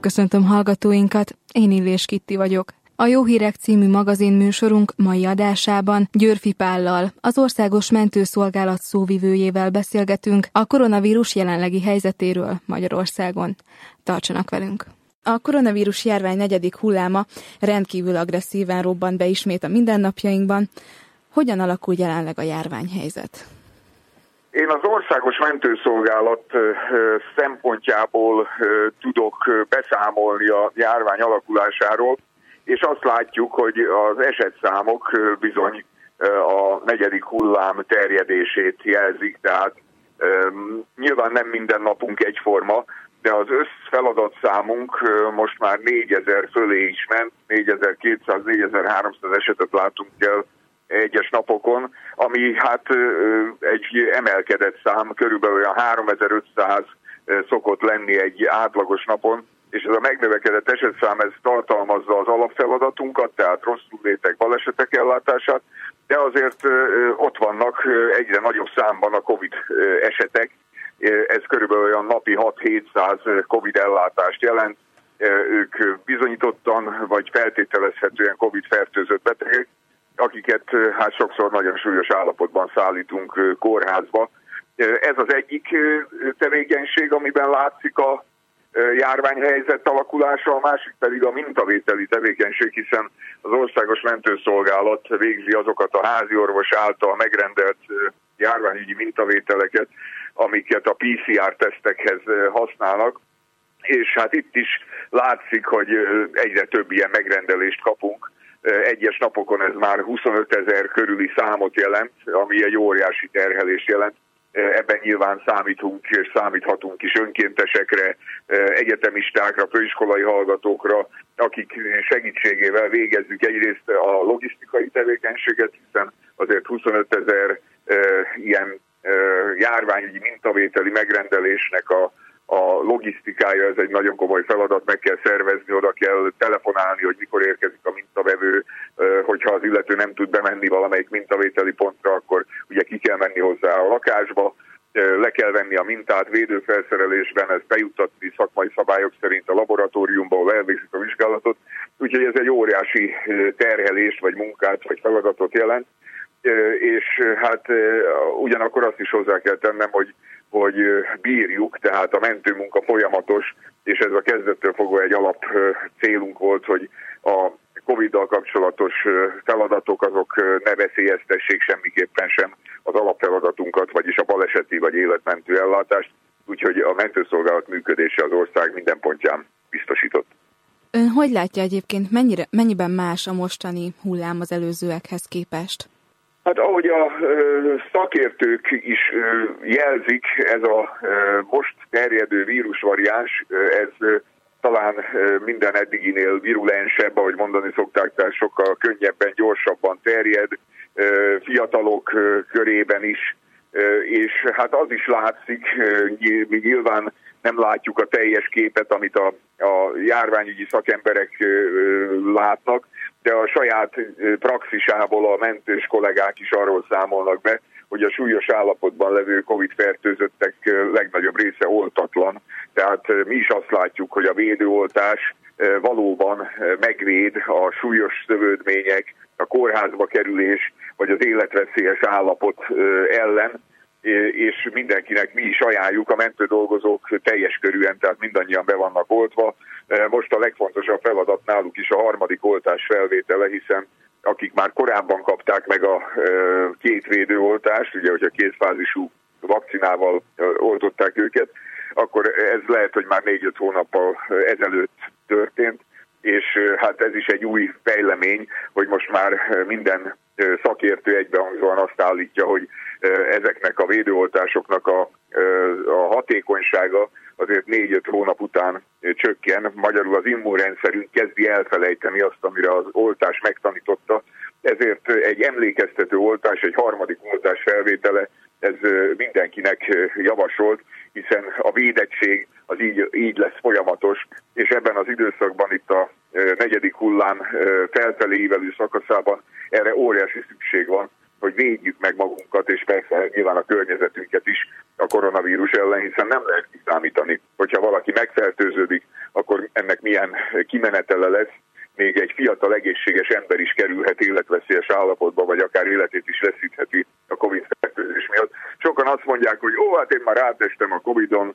Köszöntöm hallgatóinkat, én Illés Kitti vagyok. A Jó Hírek című magazinműsorunk mai adásában Győrfi Pállal, az Országos Mentőszolgálat szóvivőjével beszélgetünk a koronavírus jelenlegi helyzetéről Magyarországon. Tartsanak velünk! A koronavírus járvány 4. hulláma rendkívül agresszíven robbant be ismét a mindennapjainkban. Hogyan alakul jelenleg a járványhelyzet? Én az Országos Mentőszolgálat szempontjából tudok beszámolni a járvány alakulásáról, és azt látjuk, hogy az esetszámok bizony a 4. hullám terjedését jelzik, tehát nyilván nem minden napunk egyforma, de az összfeladatszámunk most már 4000 fölé is ment, 4200-4300 esetet látunk el egyes napokon, ami hát egy emelkedett szám, körülbelül olyan 3500 szokott lenni egy átlagos napon, és ez a megnövekedett esetszám ez tartalmazza az alapfeladatunkat, tehát rosszullétek, balesetek ellátását, de azért ott vannak egyre nagyobb számban a Covid esetek, ez körülbelül olyan napi 6-700 Covid ellátást jelent, ők bizonyítottan vagy feltételezhetően Covid fertőzött betegek, akiket hát sokszor nagyon súlyos állapotban szállítunk kórházba. Ez az egyik tevékenység, amiben látszik a járványhelyzet alakulása, a másik pedig a mintavételi tevékenység, hiszen az Országos Mentőszolgálat végzi azokat a háziorvos által megrendelt járványügyi mintavételeket, amiket a PCR-tesztekhez használnak, és hát itt is látszik, hogy egyre több ilyen megrendelést kapunk. Egyes napokon ez már 25 000 körüli számot jelent, ami egy óriási terhelést jelent. Ebben nyilván számítunk és számíthatunk is önkéntesekre, egyetemistákra, főiskolai hallgatókra, akik segítségével végezzük egyrészt a logisztikai tevékenységet, hiszen azért 25 000 ilyen járványügyi mintavételi megrendelésnek a logisztikája, ez egy nagyon komoly feladat, meg kell szervezni, oda kell telefonálni, hogy mikor érkezik a mintavevő, hogyha az illető nem tud bemenni valamelyik mintavételi pontra, akkor ugye ki kell menni hozzá a lakásba, le kell venni a mintát védőfelszerelésben, ezt bejuttatni szakmai szabályok szerint a laboratóriumba, ahol elvégzik a vizsgálatot, úgyhogy ez egy óriási terhelést, vagy munkát, vagy feladatot jelent, és hát ugyanakkor azt is hozzá kell tennem, hogy bírjuk, tehát a mentőmunka folyamatos, és ez a kezdettől fogva egy alap célunk volt, hogy a Covid-dal kapcsolatos feladatok azok ne veszélyeztessék semmiképpen sem az alapfeladatunkat, vagyis a baleseti vagy életmentő ellátást, úgyhogy a mentőszolgálat működése az ország minden pontján biztosított. Ön hogy látja egyébként, mennyiben más a mostani hullám az előzőekhez képest? Hát ahogy a szakértők is jelzik, ez a most terjedő vírusvariáns, ez talán minden eddiginél virulensebb, ahogy mondani szokták, tehát sokkal könnyebben, gyorsabban terjed, fiatalok körében is, és hát az is látszik, mi nyilván nem látjuk a teljes képet, amit a járványügyi szakemberek látnak, de a saját praxisából a mentős kollégák is arról számolnak be, hogy a súlyos állapotban levő Covid-fertőzöttek legnagyobb része oltatlan. Tehát mi is azt látjuk, hogy a védőoltás valóban megvéd a súlyos szövődmények, a kórházba kerülés vagy az életveszélyes állapot ellen, és mindenkinek mi is ajánljuk, a mentődolgozók teljes körűen, tehát mindannyian be vannak oltva. Most a legfontosabb feladat náluk is a 3. oltás felvétele, hiszen akik már korábban kapták meg a 2 védőoltást, ugye, hogyha 2 fázisú vakcinával oltották őket, akkor ez lehet, hogy már 4-5 hónappal ezelőtt történt, és hát ez is egy új fejlemény, hogy most már minden szakértő egybehangzóan azt állítja, hogy ezeknek a védőoltásoknak a hatékonysága azért 4-5 hónap után csökken. Magyarul az immunrendszerünk kezdi elfelejteni azt, amire az oltás megtanította. Ezért egy emlékeztető oltás, egy 3. oltás felvétele, ez mindenkinek javasolt, hiszen a védettség az így lesz folyamatos, és ebben az időszakban itt a 4. hullám felfelé ívelő szakaszában erre óriási szükség van, hogy védjük meg magunkat, és persze nyilván a környezetünket is a koronavírus ellen, hiszen nem lehet kiszámítani, hogyha valaki megfertőződik, akkor ennek milyen kimenetele lesz, még egy fiatal egészséges ember is kerülhet életveszélyes állapotba, vagy akár életét is veszítheti a Covid-fertőzés miatt. Sokan azt mondják, hogy hát én már átestem a Covid-on,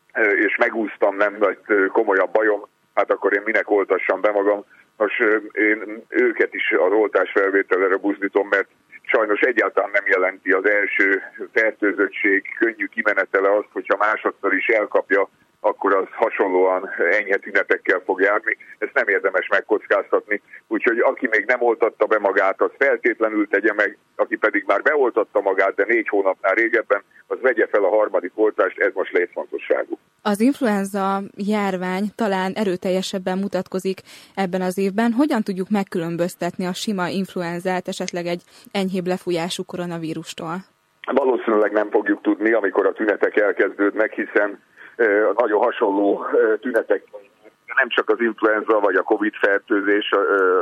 és megúsztam, nem lett komolyabb bajom, hát akkor én minek oltassam be magam. Most én őket is az oltásfelvételre buzdítom, mert sajnos egyáltalán nem jelenti az első fertőzöttség könnyű kimenetele azt, hogyha másodszor is elkapja, akkor az hasonlóan enyhe tünetekkel fog járni. Ezt nem érdemes megkockáztatni. Úgyhogy aki még nem oltatta be magát, az feltétlenül tegye meg, aki pedig már beoltatta magát, de 4 hónapnál régebben, az vegye fel a harmadik oltást, ez most létfontosságú. Az influenza járvány talán erőteljesebben mutatkozik ebben az évben. Hogyan tudjuk megkülönböztetni a sima influenzát esetleg egy enyhébb lefújású koronavírustól? Valószínűleg nem fogjuk tudni, amikor a tünetek elkezdődnek, hiszen nagyon hasonló tünetek, nem csak az influenza vagy a Covid-fertőzés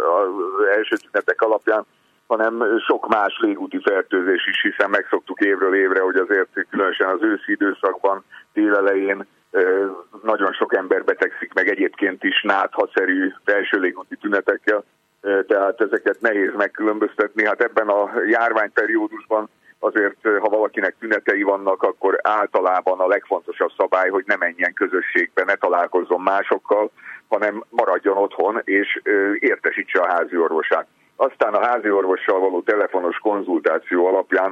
az első tünetek alapján, hanem sok más légúti fertőzés is, hiszen megszoktuk évről évre, hogy azért különösen az őszi időszakban, tél elején nagyon sok ember betegszik meg egyébként is náthaszerű felső légúti tünetekkel, tehát ezeket nehéz megkülönböztetni. Hát ebben a járványperiódusban azért, ha valakinek tünetei vannak, akkor általában a legfontosabb szabály, hogy ne menjen közösségbe, ne találkozzon másokkal, hanem maradjon otthon, és értesítse a házi orvosát. Aztán a házi orvossal való telefonos konzultáció alapján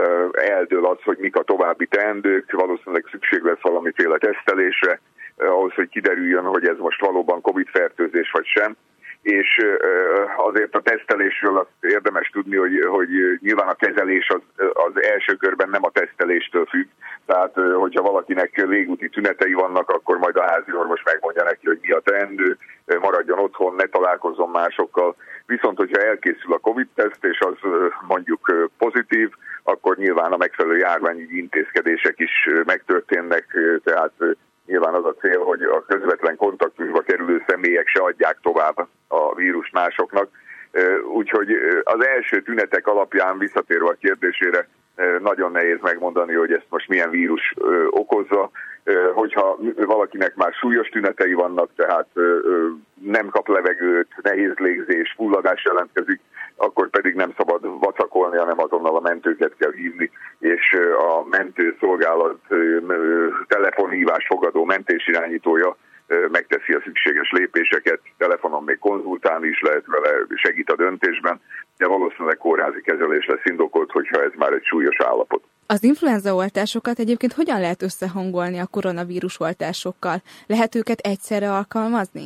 eldől az, hogy mik a további teendők, valószínűleg szükség lesz valamiféle tesztelésre, ahhoz, hogy kiderüljön, hogy ez most valóban Covid-fertőzés vagy sem. És azért a tesztelésről azt érdemes tudni, hogy nyilván a kezelés az első körben nem a teszteléstől függ. Tehát, hogyha valakinek légúti tünetei vannak, akkor majd a házi orvos megmondja neki, hogy mi a teendő, maradjon otthon, ne találkozzon másokkal. Viszont, hogyha elkészül a Covid-teszt, és az mondjuk pozitív, akkor nyilván a megfelelő járványügyi intézkedések is megtörténnek, tehát nyilván az a cél, hogy a közvetlen kontaktusba kerülő személyek se adják tovább a vírust másoknak. Úgyhogy az első tünetek alapján visszatérve a kérdésére nagyon nehéz megmondani, hogy ezt most milyen vírus okozza. Hogyha valakinek már súlyos tünetei vannak, tehát nem kap levegőt, nehéz légzés, fulladás jelentkezik, akkor pedig nem szabad vacakolni, hanem azonnal a mentőket kell hívni, és a mentőszolgálat telefonhívás fogadó mentésirányítója megteszi a szükséges lépéseket, telefonon még konzultálni is lehet vele, segít a döntésben, de valószínűleg kórházi kezelés lesz indokolt, hogyha ez már egy súlyos állapot. Az influenza oltásokat egyébként hogyan lehet összehangolni a koronavírus oltásokkal? Lehet őket egyszerre alkalmazni?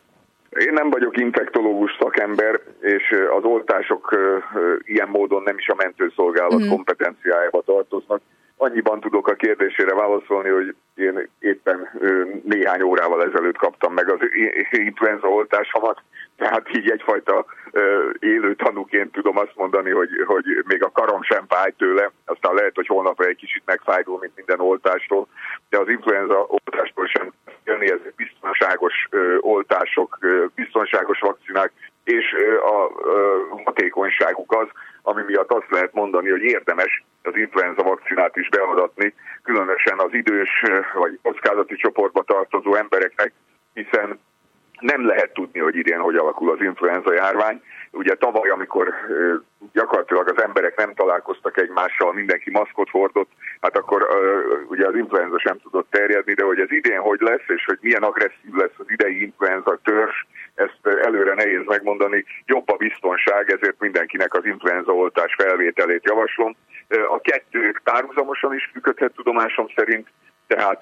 Én nem vagyok infektológus szakember, és az oltások ilyen módon nem is a mentőszolgálat kompetenciájába tartoznak. Annyiban tudok a kérdésére válaszolni, hogy én éppen néhány órával ezelőtt kaptam meg az influenza oltásomat, tehát így egyfajta élő tanúként tudom azt mondani, hogy még a karom sem fáj tőle, aztán lehet, hogy holnapra egy kicsit megfájdul, mint minden oltástól, de az influenza oltástól sem jönni, ez biztonságos oltások, biztonságos vakcinák, és a hatékonyságuk az, ami miatt azt lehet mondani, hogy érdemes az influenza vakcinát is beadatni, különösen az idős vagy kockázati csoportba tartozó embereknek, hiszen nem lehet tudni, hogy idén hogy alakul az influenza járvány. Ugye tavaly, amikor gyakorlatilag az emberek nem találkoztak egymással, mindenki maszkot hordott, hát akkor ugye az influenza sem tudott terjedni, de hogy ez idén hogy lesz, és hogy milyen agresszív lesz az idei influenza törzs, ezt előre nehéz megmondani. Jobb a biztonság, ezért mindenkinek az influenza oltás felvételét javaslom. A kettő párhuzamosan is működhet tudomásom szerint, tehát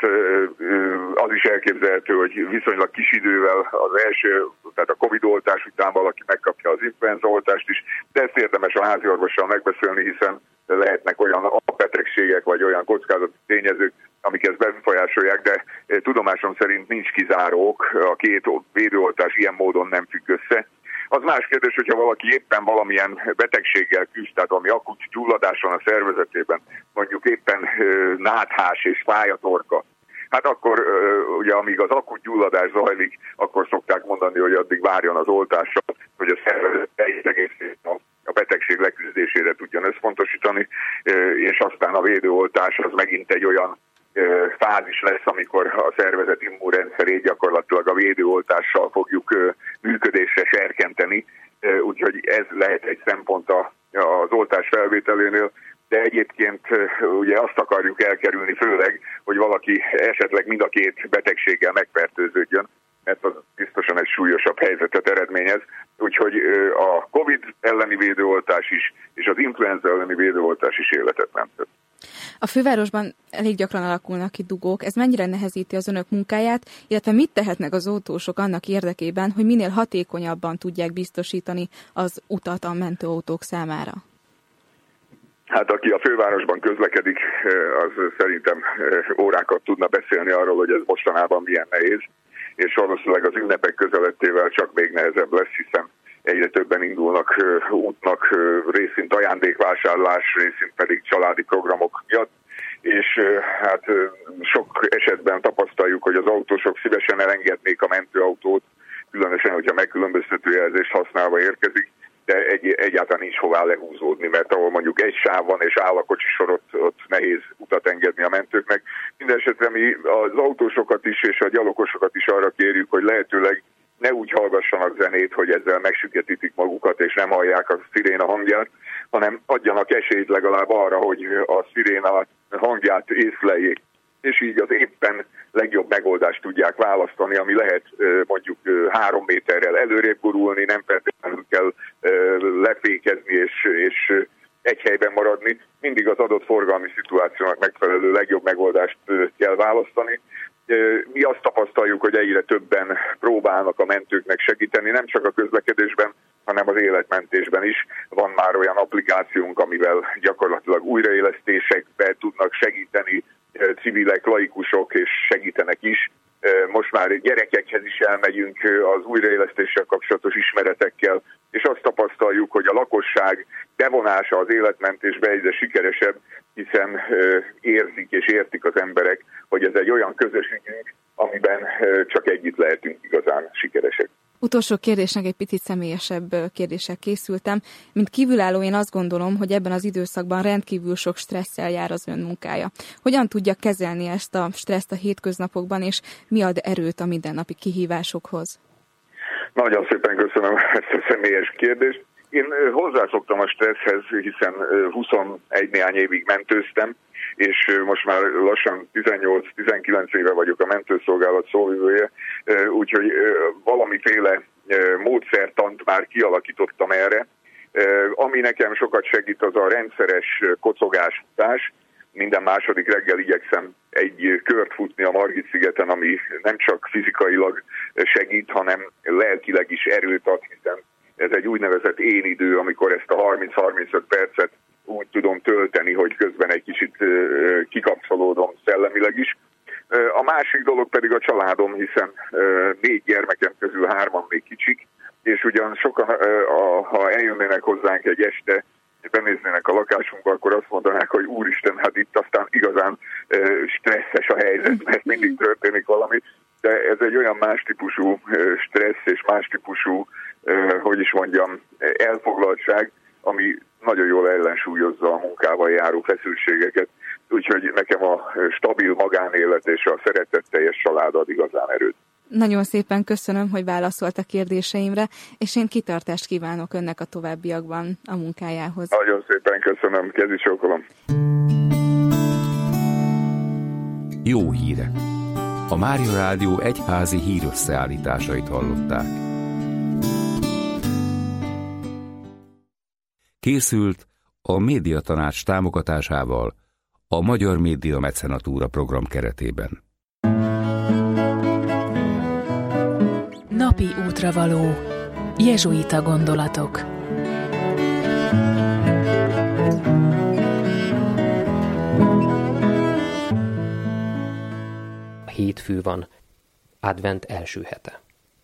az is elképzelhető, hogy viszonylag kis idővel az első, tehát a Covid-oltás után valaki megkapja az influenza-oltást is, de ezt érdemes a háziorvossal megbeszélni, hiszen lehetnek olyan betegségek vagy olyan kockázati tényezők, amik ezt befolyásolják, de tudomásom szerint nincs kizárók, a két védőoltás ilyen módon nem függ össze. Az más kérdés, hogyha valaki éppen valamilyen betegséggel küzd, tehát valami akut gyulladás van a szervezetében, mondjuk éppen náthás és fáj a torka, hát akkor ugye amíg az akut gyulladás zajlik, akkor szokták mondani, hogy addig várjon az oltással, hogy a szervezet egészét a betegség leküzdésére tudjon összpontosítani, és aztán a védőoltás az megint egy olyan fázis lesz, amikor a szervezet immunrendszerét gyakorlatilag a védőoltással fogjuk működésre serkenteni, úgyhogy ez lehet egy szempont az oltás felvételénél, de egyébként ugye azt akarjuk elkerülni főleg, hogy valaki esetleg mind a két betegséggel megfertőződjön, mert az biztosan egy súlyosabb helyzetet eredményez. Úgyhogy a Covid elleni védőoltás is, és az influenza elleni védőoltás is életet mentett. A fővárosban elég gyakran alakulnak ki dugók. Ez mennyire nehezíti az önök munkáját, illetve mit tehetnek az autósok annak érdekében, hogy minél hatékonyabban tudják biztosítani az utat a mentőautók számára? Hát aki a fővárosban közlekedik, az szerintem órákat tudna beszélni arról, hogy ez mostanában milyen nehéz, és valószínűleg az ünnepek közelettével csak még nehezebb lesz, hiszen egyre többen indulnak útnak, részint ajándékvásárlás, részint pedig családi programok miatt, és hát sok esetben tapasztaljuk, hogy az autósok szívesen elengednék a mentőautót, különösen, hogyha megkülönböztető jelzést használva érkezik, de egyáltalán nincs hová lehúzódni, mert ahol mondjuk egy sáv van és áll a kocsisor, ott nehéz utat engedni a mentőknek. Mindenesetre mi az autósokat is és a gyalogosokat is arra kérjük, hogy lehetőleg ne úgy hallgassanak zenét, hogy ezzel megsüketítik magukat és nem hallják a sziréna hangját, hanem adjanak esélyt legalább arra, hogy a sziréna hangját észleljék, és így az éppen legjobb megoldást tudják választani, ami lehet mondjuk 3 méterrel előrébb gurulni, nem feltétlenül kell lefékezni és egy helyben maradni. Mindig az adott forgalmi szituációnak megfelelő legjobb megoldást kell választani. Mi azt tapasztaljuk, hogy egyre többen próbálnak a mentőknek segíteni, nem csak a közlekedésben, hanem az életmentésben is. Van már olyan applikációnk, amivel gyakorlatilag újraélesztésekbe tudnak segíteni civilek, laikusok, és segítenek is. Most már gyerekekhez is elmegyünk az újraélesztéssel kapcsolatos ismeretekkel, és azt tapasztaljuk, hogy a lakosság bevonása az életmentésbe egyre sikeresebb, hiszen érzik és értik az emberek, hogy ez egy olyan közös ügyünk, amiben csak együtt lehetünk igazán sikeresek. Utolsó kérdésnek egy picit személyesebb kérdéssel készültem. Mint kívülálló én azt gondolom, hogy ebben az időszakban rendkívül sok stresszel jár az ön munkája. Hogyan tudja kezelni ezt a stresszt a hétköznapokban, és mi ad erőt a mindennapi kihívásokhoz? Nagyon szépen köszönöm ezt a személyes kérdést. Én hozzászoktam a stresszhez, hiszen 21 néhány évig mentőztem, és most már lassan 18-19 éve vagyok a mentőszolgálat szóvivője, úgyhogy valamiféle módszertant már kialakítottam erre. Ami nekem sokat segít, az a rendszeres kocogásfutás. Minden második reggel igyekszem egy kört futni a Margit-szigeten, ami nem csak fizikailag segít, hanem lelkileg is erőt ad, hiszen ez egy úgynevezett énidő, amikor ezt a 30-35 percet úgy tudom tölteni, hogy közben egy kicsit kikapcsolódom szellemileg is. A másik dolog pedig a családom, hiszen 4 gyermekem közül 3 még kicsik, és ugyan sokan, ha eljönnének hozzánk egy este, benéznének a lakásunkba, akkor azt mondanák, hogy úristen, hát itt aztán igazán stresszes a helyzet, mert mindig történik valami, de ez egy olyan más típusú stressz és más típusú, hogy is mondjam, elfoglaltság, ami nagyon jól ellensúlyozza a munkával járó feszültségeket, úgyhogy nekem a stabil magánélet és a szeretetteljes család ad igazán erőt. Nagyon szépen köszönöm, hogy válaszolt a kérdéseimre, és én kitartást kívánok önnek a továbbiakban a munkájához. Nagyon szépen köszönöm, kezi csókolom. Jó hírek! A Mária Rádió egyházi hírösszeállításait hallották. Készült a Médiatanács támogatásával a Magyar Média Mecenatúra program keretében. Napi útravaló. Jezsuita gondolatok. Hétfő van, advent első hete.